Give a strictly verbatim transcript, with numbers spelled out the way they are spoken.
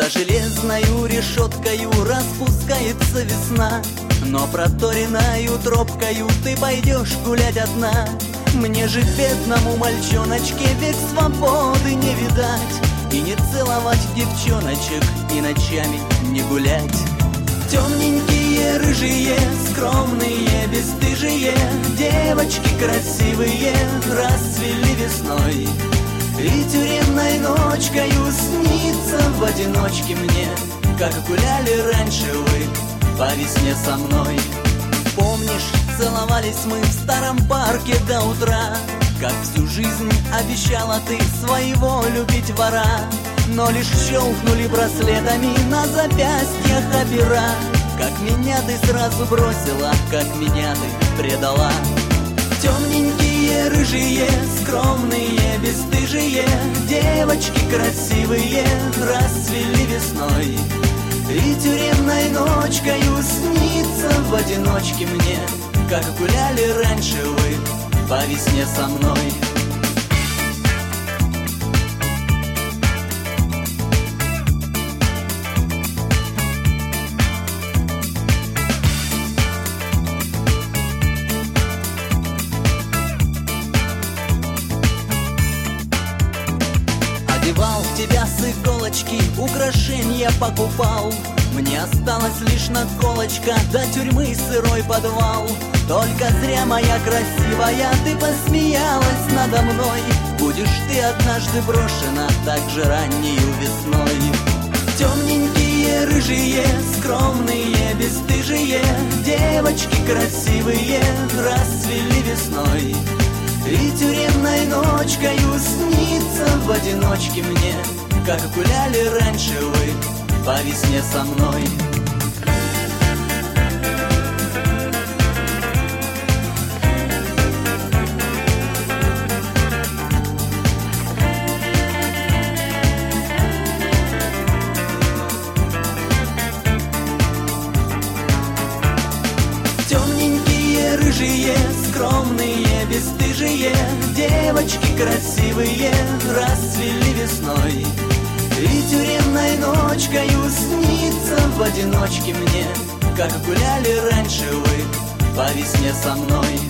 За железною решеткою распускается весна, но проторенною тропкою ты пойдешь гулять одна. Мне же, бедному мальчоночке, век свободы не видать, и не целовать девчоночек, и ночами не гулять. Темненькие, рыжие, скромные, бесстыжие девочки красивые расцвели весной, и тюремной ночкою снится в одиночке мне, как гуляли раньше вы по весне со мной. Помнишь, целовались мы в старом парке до утра, как всю жизнь обещала ты своего любить вора, но лишь щелкнули браслетами на запястьях опера. Как меня ты сразу бросила, как меня ты предала. Темненькие, рыжие, скромные, бесстыжие девочки красивые расцвели весной, и тюремной ночкою снится в одиночке мне, как гуляли раньше вы по весне со мной. Одевал тебя с иголочки, украшения покупал. Мне осталась лишь наколочка, до тюрьмы сырой подвал. Только зря, моя красивая, ты посмеялась надо мной. Будешь ты однажды брошена так же раннею весной. Темненькие, рыжие, скромные, бесстыжие девочки красивые расцвели весной, и тюремной ночкою снится в одиночке мне, как гуляли раньше вы по весне со мной. Темненькие, рыжие, скромные, бесстыжие девочки красивые расцвели весной, и тюремной ночкою снится в одиночке мне, как гуляли раньше вы по весне со мной.